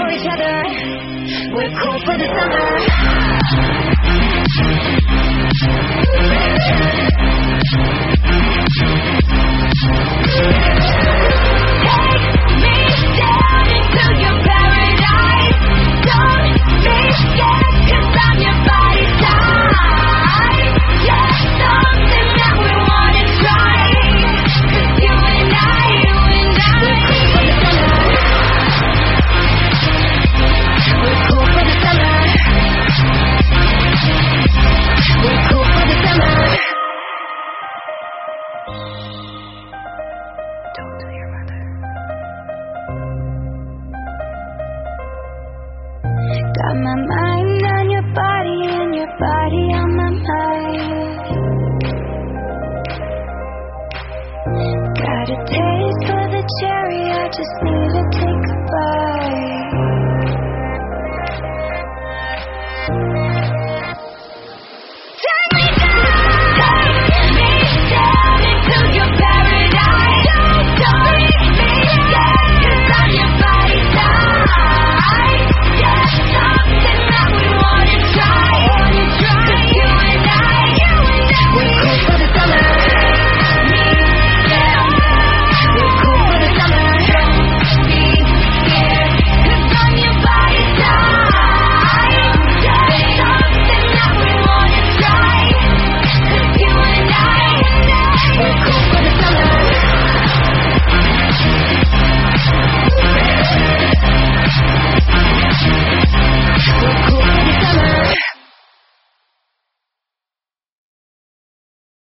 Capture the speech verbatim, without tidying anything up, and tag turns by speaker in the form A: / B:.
A: for each other. We're cool for the summer. Take me down into your paradise. Don't be scared, 'cause I'm your body type. Yeah, something that we wanna try. 'Cause you and I, you and I, we're cool for the summer. We're cool for the summer. We're cool for the summer. Don't tell your mother. Got my mind on your body and your body on my mind. Got a taste for the cherry, I just need to take a bite.